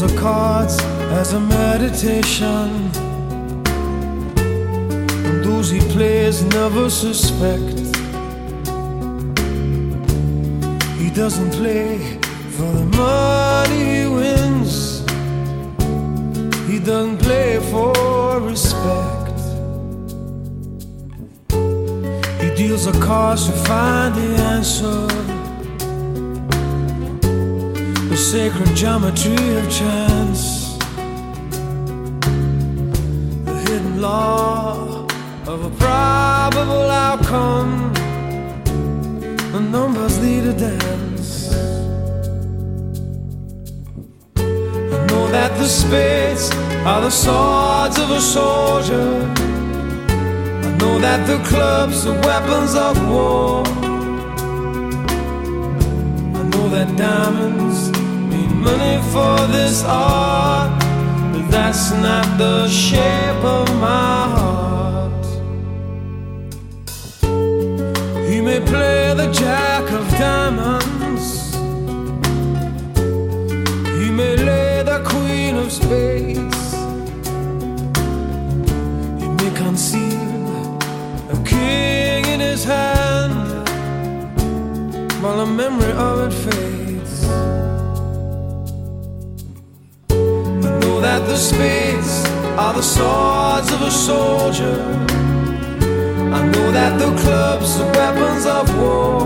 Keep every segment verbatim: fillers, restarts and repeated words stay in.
the cards as a meditation, and those he plays never suspect. He doesn't play for the money he wins, he doesn't play for respect. He deals the cards to find the answer, the sacred geometry of chance, the hidden law of a probable outcome. The numbers lead a dance. I know that the spades are the swords of a soldier. I know that the clubs are weapons of war. I know that diamonds mean money for this art, but that's not the shape of my heart. He may play the jack of diamonds, he may lay the queen of spades, he may conceal a king in his hand while the memory of it fades. I know that the spades are the swords of a soldier. I know that the clubs are weapons of war.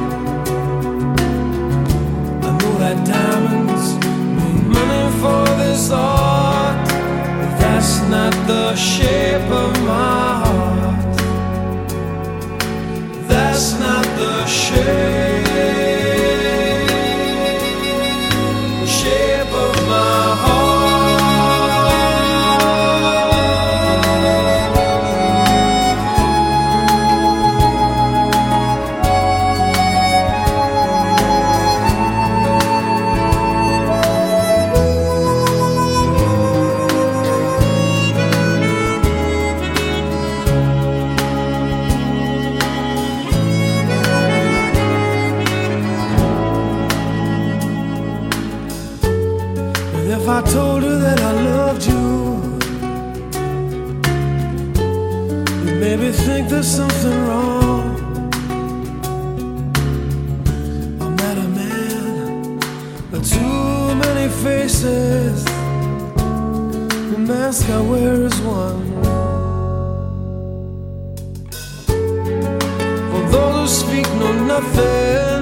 I know that diamonds mean money for this art, but that's not the shape of my heart. That's not the shape, shape of my heart. If I told her that I loved you, you maybe think there's something wrong. I'm not a man, but too many faces. The mask I wear is one. For those who speak know nothing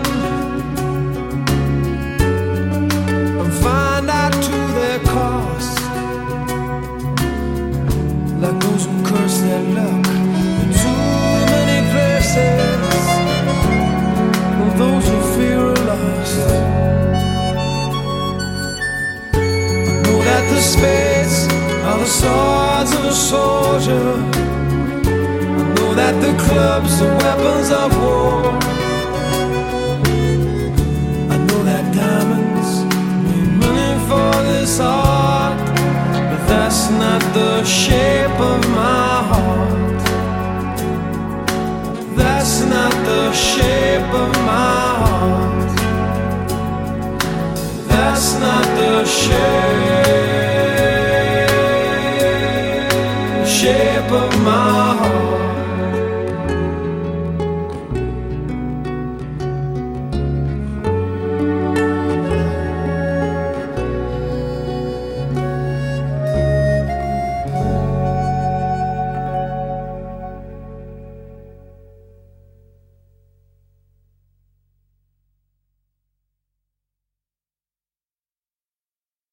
and find out to their cost, like those who curse their luck in too many places, and those who fear are lost. I know that the spades are the swords of a soldier. I know that the clubs are weapons of war. I know that diamonds mean money for this art, but that's not the shape of my heart. That's not the shape of my heart. That's not the shape, shape of my heart.